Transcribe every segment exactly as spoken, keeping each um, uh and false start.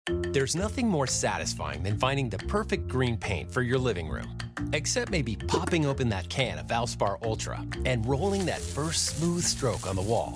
There's nothing more satisfying than finding the perfect green paint for your living room. Except maybe popping open that can of Valspar Ultra and rolling that first smooth stroke on the wall.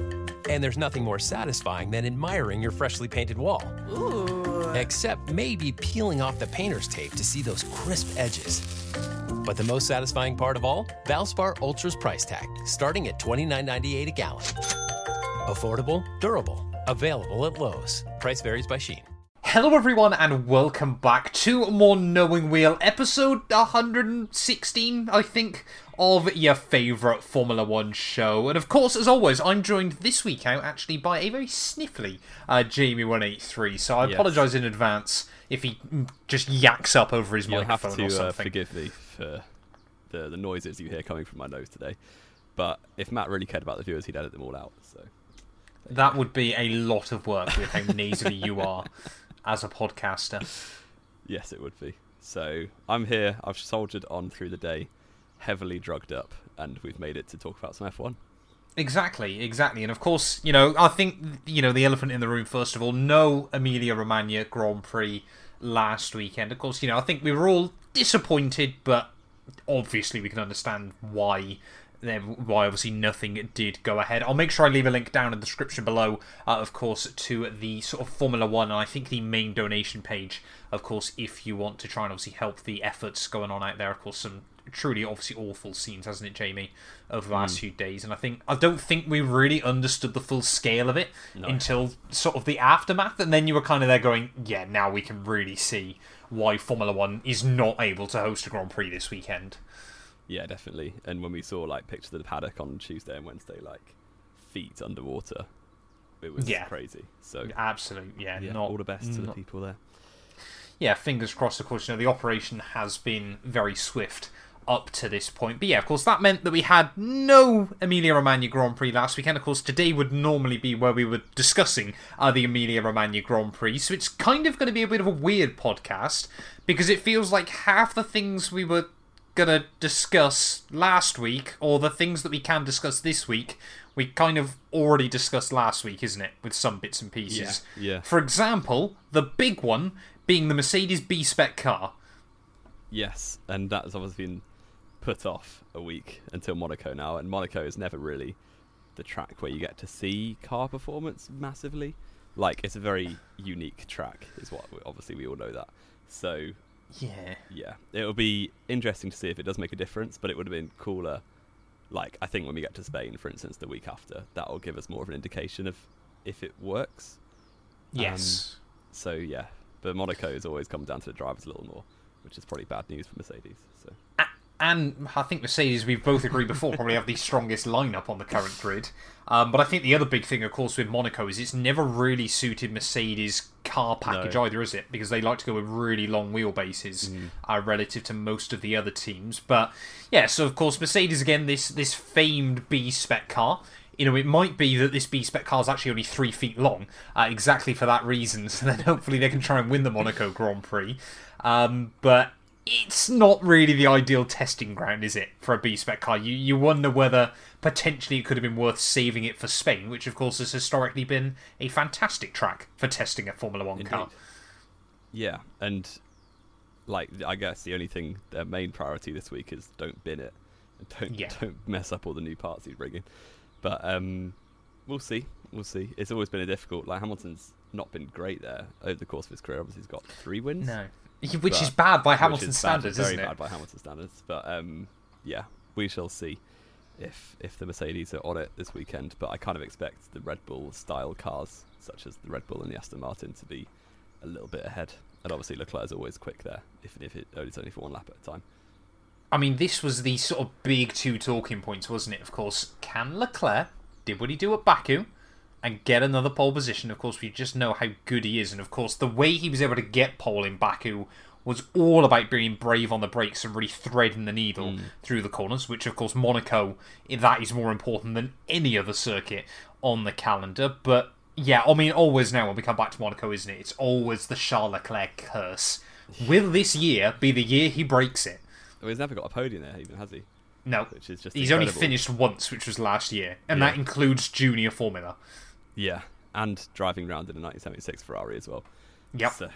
And there's nothing more satisfying than admiring your freshly painted wall. Ooh. Except maybe peeling off the painter's tape to see those crisp edges. But the most satisfying part of all? Valspar Ultra's price tag, starting at twenty-nine ninety-eight a gallon. Affordable, durable, available at Lowe's. Price varies by Shein. Hello everyone and welcome back to more Knowing Wheel, episode one hundred sixteen, I think, of your favourite Formula One show. And of course, as always, I'm joined this week out actually by a very sniffly uh, Jamie one eighty-three, so I yes. apologise in advance if he just yaks up over his You'll microphone have to, or something. Uh, forgive me for the, the noises you hear coming from my nose today. But if Matt really cared about the viewers, he'd edit them all out. So that would be a lot of work with how nasally you are as a podcaster. Yes, it would be. So I'm here, I've soldiered on through the day, heavily drugged up, and we've made it to talk about some F one. Exactly, exactly. And of course, you know, I think, you know, the elephant in the room, first of all, no Emilia-Romagna Grand Prix last weekend. Of course, you know, I think we were all disappointed, but obviously we can understand why why obviously nothing did go ahead. I'll make sure I leave a link down in the description below, uh, of course, to the sort of Formula One, and I think the main donation page, of course, if you want to try and obviously help the efforts going on out there. Of course, some truly obviously awful scenes, hasn't it, Jamie, over the last mm. few days. And I think I don't think we really understood the full scale of it no. until sort of the aftermath, and then you were kind of there going, yeah, now we can really see why Formula One is not able to host a Grand Prix this weekend. Yeah, definitely. And when we saw like pictures of the paddock on Tuesday and Wednesday, like feet underwater, it was yeah. crazy. So absolutely, yeah, yeah not all the best not, to the people there. Yeah, fingers crossed. Of course, you know the operation has been very swift up to this point. But yeah, of course, that meant that we had no Emilia-Romagna Grand Prix last weekend. Of course, today would normally be where we were discussing uh, the Emilia-Romagna Grand Prix. So it's kind of going to be a bit of a weird podcast because it feels like half the things we were gonna discuss last week, or the things that we can discuss this week, we kind of already discussed last week, isn't it? With some bits and pieces. Yeah. yeah. For example, the big one being the Mercedes B-Spec car. Yes, and that's obviously been put off a week until Monaco now, and Monaco is never really the track where you get to see car performance massively. Like, it's a very unique track, is what obviously we all know that. So Yeah. Yeah. It'll be interesting to see if it does make a difference, but it would have been cooler. Like, I think when we get to Spain, for instance, the week after, that'll give us more of an indication of if it works. Yes. Um, so, yeah. But Monaco has always come down to the drivers a little more, which is probably bad news for Mercedes. So. And I think Mercedes, we've both agreed before, probably have the strongest lineup on the current grid. Um, but I think the other big thing, of course, with Monaco is it's never really suited Mercedes' car package no. either, is it? Because they like to go with really long wheelbases mm. uh, relative to most of the other teams. But yeah, so of course, Mercedes, again, this, this famed B-Spec car. You know, it might be that this B-Spec car is actually only three feet long, uh, exactly for that reason. So then hopefully they can try and win the Monaco Grand Prix. Um, but it's not really the ideal testing ground, is it, for a B-Spec car? You you wonder whether potentially it could have been worth saving it for Spain, which of course has historically been a fantastic track for testing a Formula One Indeed. car. Yeah, and like I guess the only thing, their main priority this week is don't bin it, and don't yeah. don't mess up all the new parts you bring in. But um, we'll see, we'll see. It's always been a difficult. Like Hamilton's not been great there over the course of his career. Obviously, he's got three wins. No. Which but, is bad by Hamilton is standards, bad, isn't very it? bad by Hamilton standards. But um, yeah, we shall see if if the Mercedes are on it this weekend. But I kind of expect the Red Bull style cars, such as the Red Bull and the Aston Martin, to be a little bit ahead. And obviously Leclerc is always quick there, even if it, it's only for one lap at a time. I mean, this was the sort of big two talking points, wasn't it? Of course, can Leclerc did what he do at Baku and get another pole position? Of course, we just know how good he is. And of course, the way he was able to get pole in Baku was all about being brave on the brakes and really threading the needle mm. through the corners, which of course Monaco, that is more important than any other circuit on the calendar. But yeah, I mean, always now when we come back to Monaco, isn't it? It's always the Charles Leclerc curse. Will this year be the year he breaks it? Well, he's never got a podium there, even, has he? No. Which is just He's incredible. only finished once, which was last year, and yeah. that includes Junior Formula. Yeah, and driving around in a nineteen seventy-six Ferrari as well. Yep. So,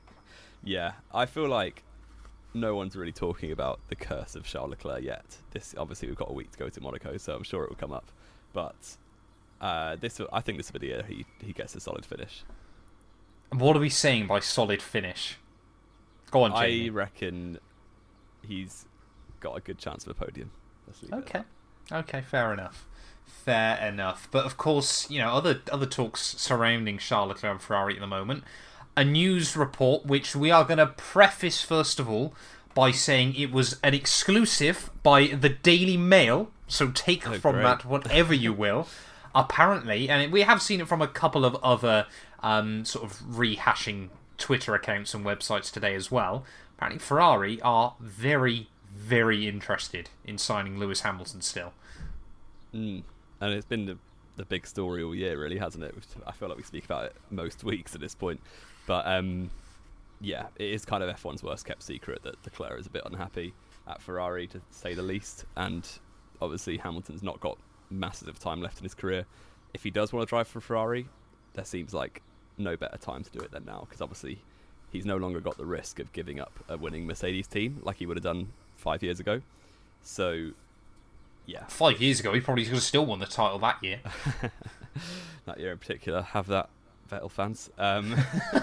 yeah, I feel like no one's really talking about the curse of Charles Leclerc yet. This obviously we've got a week to go to Monaco, so I'm sure it will come up. But uh, this, I think this will be the year he he gets a solid finish. What are we saying by solid finish? Go on, Jamie. I reckon he's got a good chance of a podium. Let's leave it Okay. at Okay, fair enough. Fair enough. But of course, you know, other other talks surrounding Charles Leclerc and Ferrari at the moment. A news report, which we are going to preface first of all by saying it was an exclusive by the Daily Mail. So take Oh, from great. that whatever you will. Apparently, and we have seen it from a couple of other um, sort of rehashing Twitter accounts and websites today as well. Apparently, Ferrari are very, very interested in signing Lewis Hamilton still. Mm. And it's been the, the big story all year, really, hasn't it? I feel like we speak about it most weeks at this point. But um, yeah, it is kind of F one's worst kept secret that Leclerc is a bit unhappy at Ferrari, to say the least. And obviously, Hamilton's not got masses of time left in his career. If he does want to drive for Ferrari, there seems like no better time to do it than now, because obviously he's no longer got the risk of giving up a winning Mercedes team like he would have done five years ago. So, yeah. Five years ago, he probably could have still won the title that year. That year in particular, have that, Vettel fans. Um,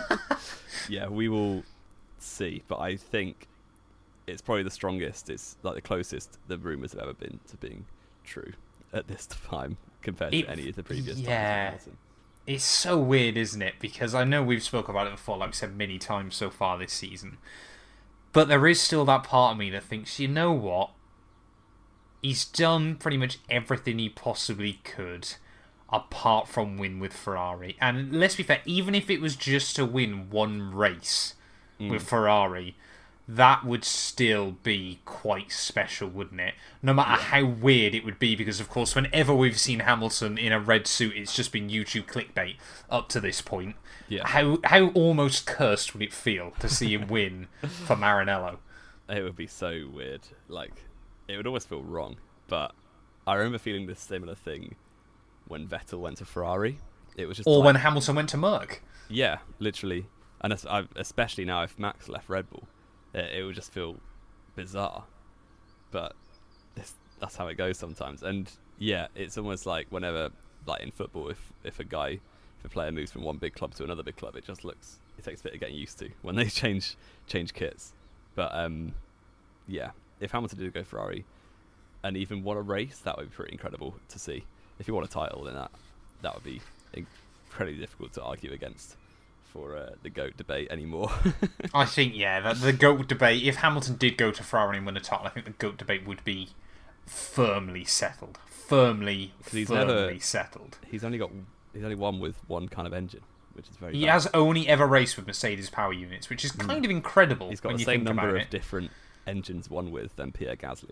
yeah, we will see, but I think it's probably the strongest, it's like the closest the rumours have ever been to being true at this time compared It- to any of the previous yeah. times. It's so weird, isn't it? Because I know we've spoken about it before, like we said many times so far this season. But there is still that part of me that thinks, you know what? He's done pretty much everything he possibly could, apart from win with Ferrari. And let's be fair, even if it was just to win one race Mm. with Ferrari, that would still be quite special, wouldn't it? No matter Yeah. how weird it would be, because of course, whenever we've seen Hamilton in a red suit, it's just been YouTube clickbait up to this point. Yeah. How how almost cursed would it feel to see him win for Maranello? It would be so weird. Like, it would always feel wrong. But I remember feeling this similar thing when Vettel went to Ferrari. It was just Or like, when Hamilton went to Merck. yeah, literally. And es- I- especially now if Max left Red Bull, it, it would just feel bizarre. But this, that's how it goes sometimes. And yeah, it's almost like whenever, like in football, if, if a guy, if a player moves from one big club to another big club, it just looks, it takes a bit of getting used to when they change change kits. But um, yeah, if Hamilton did go Ferrari and even won a race, that would be pretty incredible to see. If he won a title, then that that would be incredibly difficult to argue against for uh, the GOAT debate anymore. I think, yeah, the, the GOAT debate, if Hamilton did go to Ferrari and win a title, I think the GOAT debate would be firmly settled. Firmly, he's firmly never- settled. he's only got he's only won with one kind of engine, which is very. He bad. has only ever raced with Mercedes power units, which is kind of incredible He's got when the you same think number about of it. different engines won with than Pierre Gasly.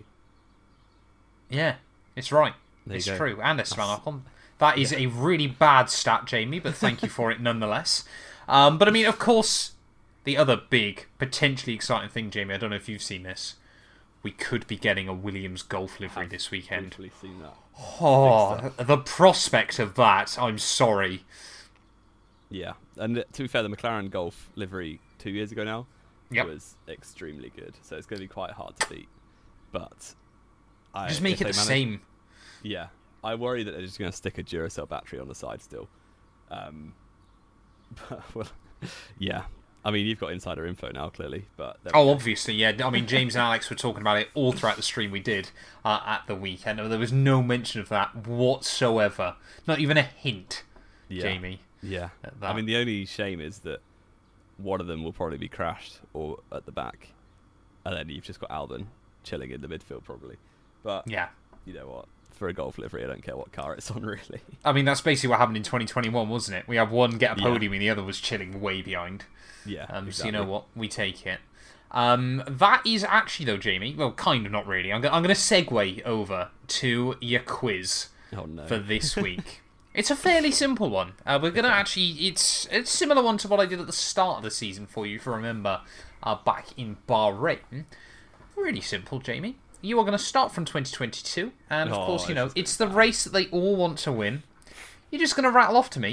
Yeah, it's right. There you It's go. true. And Esteban Ocon. That is a really bad stat, Jamie, but thank you for it nonetheless. Um, but I mean, of course, the other big, potentially exciting thing, Jamie, I don't know if you've seen this. We could be getting a Williams Golf livery I've this weekend. Briefly seen that. Oh, the prospect of that, I'm sorry. Yeah, and to be fair, the McLaren Golf livery two years ago now Yep. was extremely good, so it's going to be quite hard to beat. But I, Just make if it they the manage- same. Yeah, I worry that they're just going to stick a Duracell battery on the side still. Um, but, well, yeah. I mean, you've got insider info now, clearly. But there we Oh, go. obviously, yeah. I mean, James and Alex were talking about it all throughout the stream we did uh, at the weekend. There was no mention of that whatsoever. Not even a hint, yeah. Jamie. Yeah. at I that. mean, the only shame is that one of them will probably be crashed or at the back, and then you've just got Albon chilling in the midfield, probably. But Yeah. you know what? For a Golf livery, I don't care what car it's on, really. I mean, that's basically what happened in twenty twenty-one, wasn't it? We had one get a Yeah. podium and the other was chilling way behind. Yeah. Um, exactly. So you know what? We take it. Um, that is actually, though, Jamie, well, kind of not really. I'm, go- I'm going to segue over to your quiz Oh no. for this week. It's a fairly simple one. Uh, we're going to actually... It's, it's a similar one to what I did at the start of the season for you, if you remember, uh, back in Bahrain. Really simple, Jamie. You are going to start from twenty twenty-two, and of Oh, course, you it's know, just it's the race that they all want to win. You're just going to rattle off to me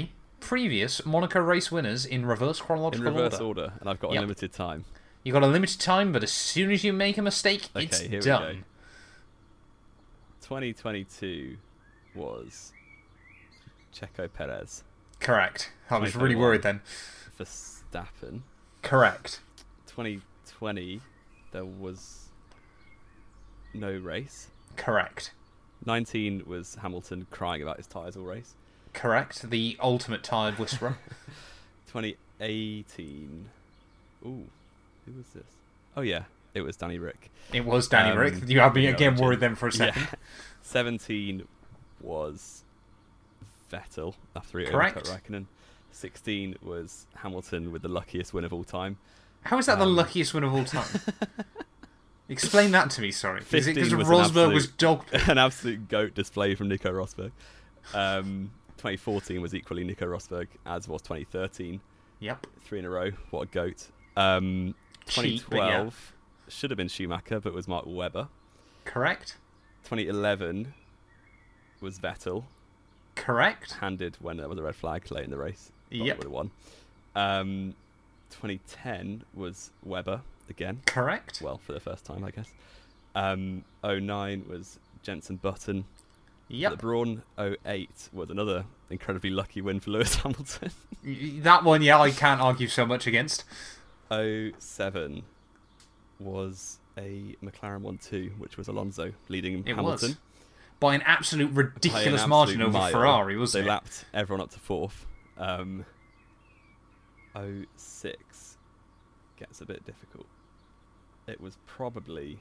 previous Monaco race winners in reverse In chronological reverse order. order, and I've got Yep. a limited time. You got a limited time, but as soon as you make a mistake, Okay, it's here we done. go. twenty twenty-two was Checo Perez. Correct. I was really twenty twenty-one. worried then. Verstappen. Correct. twenty twenty, there was no race. Correct. nineteen was Hamilton crying about his tyres all race. Correct. The ultimate tired whisperer. twenty eighteen. Ooh, who was this? Oh yeah, it was Danny Rick. It was Danny Um, Rick. You had me yeah, again legit. worried then for a second. Yeah. seventeen was Vettel after he Correct. overtook Raikkonen. sixteen was Hamilton with the luckiest win of all time. How is that the Um, luckiest win of all time? Explain that to me, sorry. Is it because fifteen was an Rosberg was absolute- dog... An absolute goat display from Nico Rosberg. Um, twenty fourteen was equally Nico Rosberg, as was twenty thirteen. Yep. Three in a row. What a goat. Um, Cheap, but twenty twelve yeah. should have been Schumacher, but was Mark Webber. Correct. twenty eleven was Vettel, Correct. handed when there was a red flag late in the race. Probably Yep. would have won. Um, twenty ten was Webber again. Correct. Well, for the first time, I guess. Um, oh nine was Jenson Button. Yep. The Brawn oh eight was another incredibly lucky win for Lewis Hamilton. Y- That one, yeah, I can't argue so much against. oh seven was a McLaren one two, which was Alonso leading It Hamilton. was. By an absolute by an ridiculous absolute margin over mile. Ferrari, wasn't They it? lapped everyone up to fourth. Um, oh six gets a bit difficult. It was probably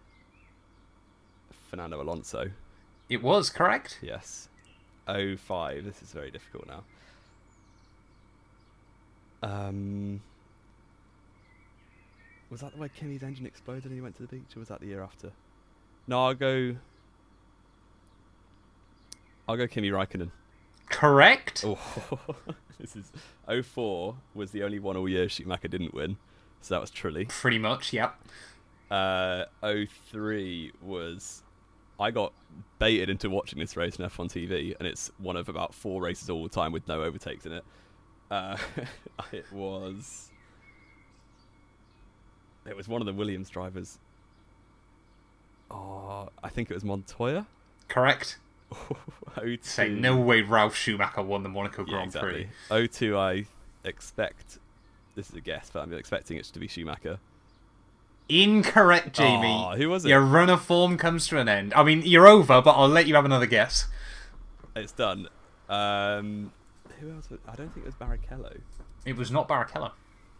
Fernando Alonso. It was, correct? Yes. oh five, this is very difficult now. Um, was that the way Kimi's engine exploded and he went to the beach, or was that the year after? No, I'll go. I'll go Kimi Raikkonen. Correct. Oh, this is oh four was the only one all year Schumacher didn't win, so that was Trulli. Pretty much, yep. Uh, oh three was I got baited into watching this race on F one T V, and it's one of about four races all the time with no overtakes in it. Uh, it was it was one of the Williams drivers. Oh, I think it was Montoya. Correct. oh two. Say no way Ralph Schumacher won the Monaco Yeah, Grand exactly. Prix. oh two, I expect. This is a guess, but I'm expecting it to be Schumacher. Incorrect, Jamie. Aw, who was it? Your run of form comes to an end. I mean, you're over, but I'll let you have another guess. It's done. Um, who else? Was, I don't think it was Barrichello. It was not Barrichello.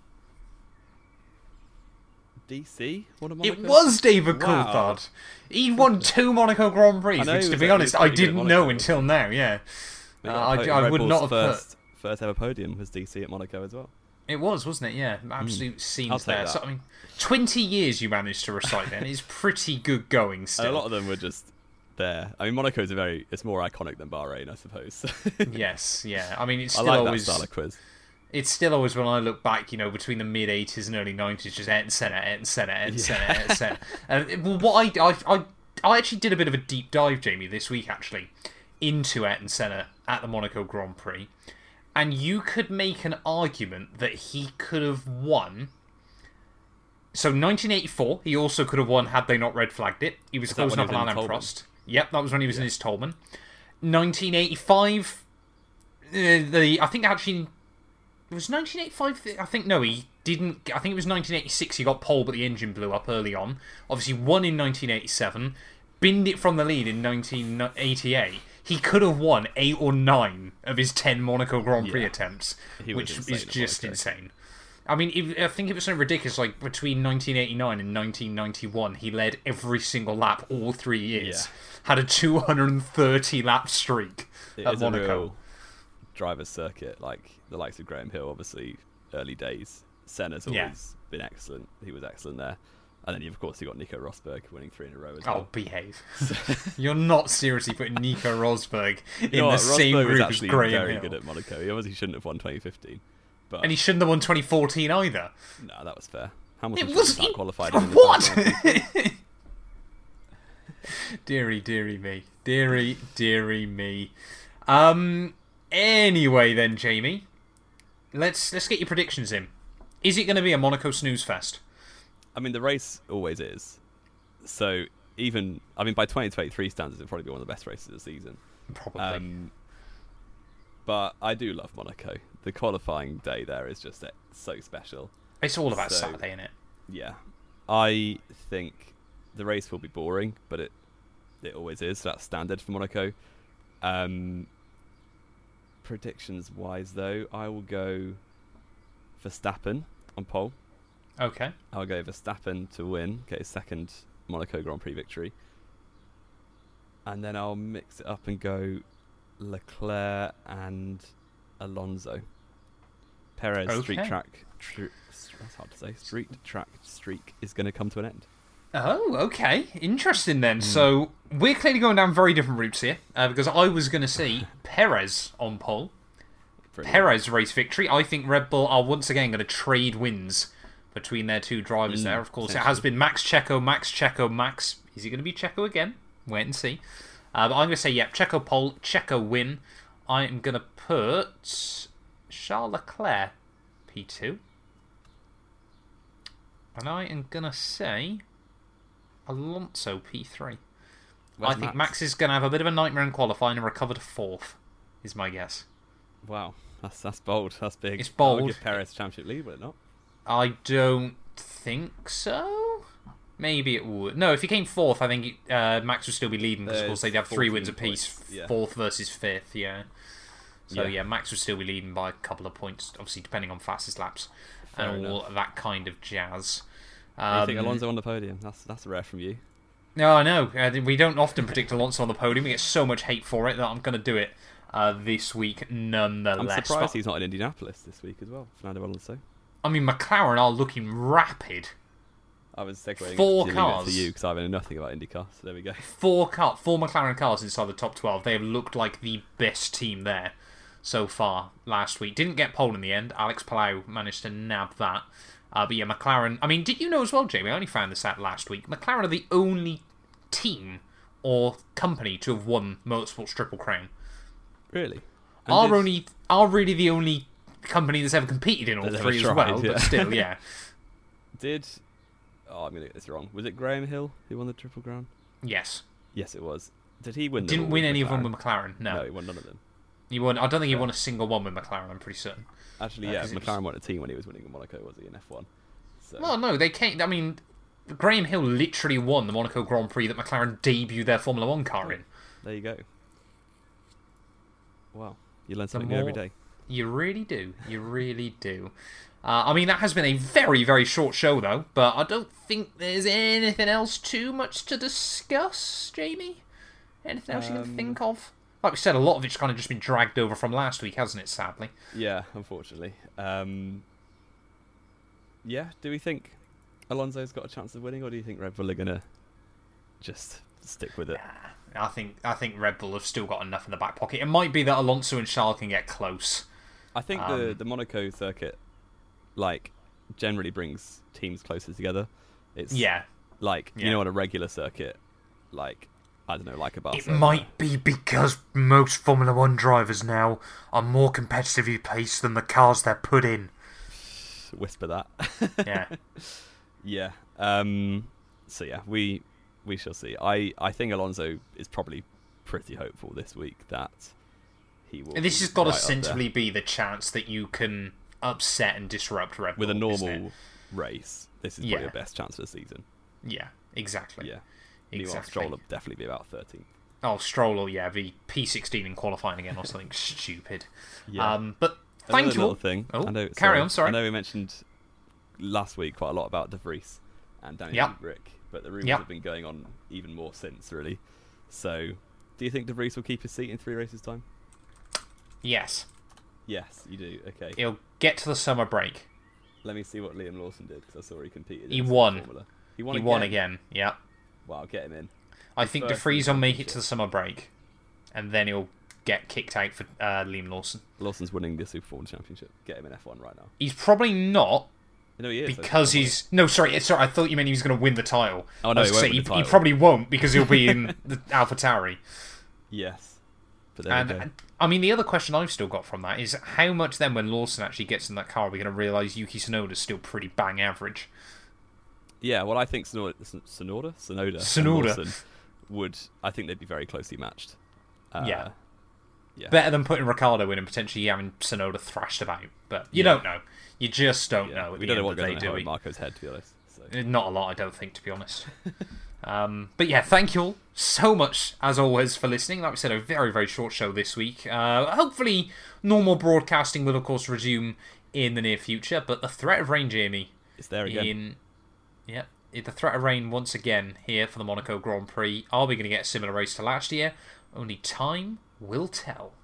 D C? One of It Monaco? was David Wow. Coulthard. He won two Monaco Grand Prix, I know which, he to was- be he honest, was I pretty good at didn't Monaco. know until now, yeah. They Uh, got I, a po- I Red would Bull's not have first, put... First ever podium was D C at Monaco as well. It was, wasn't it? Yeah, absolute I'll scenes take there. that. So, I mean, twenty years you managed to recite then. It's pretty good going still. And a lot of them were just there. I mean, Monaco's a very... It's more iconic than Bahrain, I suppose. Yes, yeah. I mean, it's I still like always... that style of quiz. It's still always, when I look back, you know, between the mid eighties and early nineties, just Ayrton Senna, Ayrton Senna, Ayrton Senna, Ayrton Senna. And well, what I, I, I, I actually did a bit of a deep dive, Jamie, this week, actually, into Ayrton Senna at the Monaco Grand Prix. And you could make an argument that he could have won. So, nineteen eighty-four, he also could have won had they not red flagged it. He was Was that closing when up he on was in Alain Tolman? Prost. Yep, that was when he was in his Tolman. nineteen eighty-five, uh, the I think actually... It was nineteen eighty-five, I think, no, he didn't, I think it was nineteen eighty-six, he got pole, but the engine blew up early on. Obviously won in nineteen eighty-seven, binned it from the lead in nineteen eighty-eight. He could have won eight or nine of his ten Monaco Grand Prix Yeah. attempts, He was which insane is at just Monaco. insane. I mean, if, I think it was something ridiculous, like between nineteen eighty-nine and nineteen ninety-one, he led every single lap all three years. Yeah. Had a two hundred thirty lap streak It at is Monaco. a real driver's circuit, like the likes of Graham Hill, obviously, early days. Senna's always Yeah. been excellent. He was excellent there. And then, you've, of course, you got Nico Rosberg winning three in a row as Oh, well. behave. You're not seriously putting Nico Rosberg in You know the what? same Rosberg was group as actually Graham very Hill. good at Monaco. He obviously shouldn't have won twenty fifteen. But And he shouldn't have won twenty fourteen either. no, that was fair. Hamilton It was... shouldn't have qualified. What? Deary, deary me. Deary, deary me. Um, Anyway, then, Jamie, let's let's get your predictions in. Is it going to be a Monaco snooze fest? I mean, the race always is. So even, I mean, by twenty twenty-three standards, it'll probably be one of the best races of the season. Probably. Um, but I do love Monaco. The qualifying day there is just so special. It's all about so, Saturday, isn't it? Yeah. I think the race will be boring, but it it always is. So that's standard for Monaco. Um, predictions wise, though, I will go Verstappen on pole. Okay. I'll go Verstappen to win, get his second Monaco Grand Prix victory. And then I'll mix it up and go Leclerc and Alonso. Perez okay. street track, tr- that's hard to say, street track streak is going to come to an end. Oh, okay. Interesting then. Mm. So we're clearly going down very different routes here, uh, because I was going to see Perez on pole. Brilliant. Perez race victory. I think Red Bull are once again going to trade wins between their two drivers mm, there. Of course, it has been Max Checo, Max Checo, Max. Is he going to be Checo again? Wait and see. Uh, but I'm going to say, yep, Checo pole, Checo win. I am going to put Charles Leclerc P two. And I am going to say Alonso P three. Where's I think Max? Max is going to have a bit of a nightmare in qualifying and recover to fourth, is my guess. Wow, that's that's bold. That's big. It's bold. That would give Perez championship lead, would it not? I don't think so. Maybe it would. No, if he came fourth, I think uh, Max would still be leading because, of course, they'd have three wins apiece. Yeah. Fourth versus fifth, yeah. So, yeah. yeah, Max would still be leading by a couple of points, obviously, depending on fastest laps Fair and all enough. that kind of jazz. Um, you think Um, Alonso on the podium? That's that's rare from you. No, I know. Uh, we don't often predict Alonso on the podium. We get so much hate for it that I'm going to do it uh, this week nonetheless. I'm surprised But, he's not in Indianapolis this week as well, Fernando Alonso. I mean, McLaren are looking rapid. I was segueing Four to, cars. to you because I know nothing about IndyCar, so there we go. Four car, four McLaren cars inside the top twelve. They have looked like the best team there so far last week. Didn't get pole in the end. Alex Palau managed to nab that. Uh, but yeah, McLaren... I mean, did you know as well, Jamie? I only found this out last week. McLaren are the only team or company to have won Motorsport's Triple Crown. Really? And Are did- only are really the only company that's ever competed in all That's three ever as well, tried, yeah. but still, yeah. Did... Oh, I'm going to get this wrong. Was it Graham Hill who won the Triple Crown? Yes. Yes, it was. Did he win them Didn't all win with any of them McLaren? with McLaren, no. No, he won none of them. He won. I don't think he Fair. won a single one with McLaren, I'm pretty certain. Actually, Uh, yeah, 'cause it was- McLaren won a team when he was winning in Monaco, was he, in F one? So, Well, no, they can't. I mean, Graham Hill literally won the Monaco Grand Prix that McLaren debuted their Formula One car in. there you go. Wow, you learn The something new every more- day. You really do. You really do. Uh, I mean, that has been a very, very short show, though, but I don't think there's anything else too much to discuss, Jamie? Anything else you can Um, think of? Like we said, a lot of it's kind of just been dragged over from last week, hasn't it, sadly? Yeah, unfortunately. Um, yeah, do we think Alonso's got a chance of winning, or do you think Red Bull are going to just stick with it? I think I think Red Bull have still got enough in the back pocket. It might be that Alonso and Charles can get close. I think the, Um, the Monaco circuit, like, generally brings teams closer together. It's Yeah. like, Yeah. you know, on a regular circuit, like, I don't know, like a It Barcelona. might be because most Formula One drivers now are more competitively paced than the cars they're put in. Whisper that. Yeah. Yeah. Um, so yeah, we we shall see. I, I think Alonso is probably pretty hopeful this week that he will. And this be has got to right up there essentially be the chance that you can upset and disrupt Red Bull. with a isn't it? normal race. This is Yeah. probably the best chance of the season. Yeah, exactly. Yeah. Meanwhile, Exactly. Stroll will definitely be about thirteenth. Oh, Stroll will, yeah, be P sixteen in qualifying again or something stupid. Yeah. Um, but Another thank you little all. thing. Oh, I know, carry on, sorry. I know we mentioned last week quite a lot about De Vries and Daniel Yep. Rick, but the rumours Yep. have been going on even more since, really. So, do you think De Vries will keep his seat in three races' time? Yes, Yes, you do. Okay. he'll get to the summer break. Let me see what Liam Lawson did, because I saw he competed. He in some won. Formula. He won He again. won again. Yeah. Wow, get him in. I think De First Vries in will the make it to championship. the summer break, and then he'll get kicked out for uh, Liam Lawson. Lawson's winning the Super Formula Championship. Get him in F one right now. He's probably not You know he is. though, because he's he's no sorry sorry. I thought you meant he was going to win the title. Oh, no, I was he gonna won't say, win the he, he title. probably won't because he'll be in the AlphaTauri. Yes. But there and, we go. and I mean, the other question I've still got from that is how much then when Lawson actually gets in that car are we going to realise Yuki Tsunoda's still pretty bang average? Yeah, well, I think Sonoda, Sonoda, Sonoda, Sonoda. and Lawson would. I think they'd be very closely matched. Uh, yeah. yeah, Better than putting Ricciardo in and potentially having Tsunoda thrashed about. But you Yeah. don't know. You just don't yeah. know. At We the don't know end what of the goes day, on in do Helmut we? Marko's head, to be honest. So. Not a lot, I don't think, to be honest. um, but yeah, thank you all so much, as always, for listening. Like we said, a very, very short show this week. Uh, hopefully, normal broadcasting will, of course, resume in the near future. But the threat of rain, Jamie, It's there again. in yeah, the threat of rain once again here for the Monaco Grand Prix. Are we going to get a similar race to last year? Only time will tell.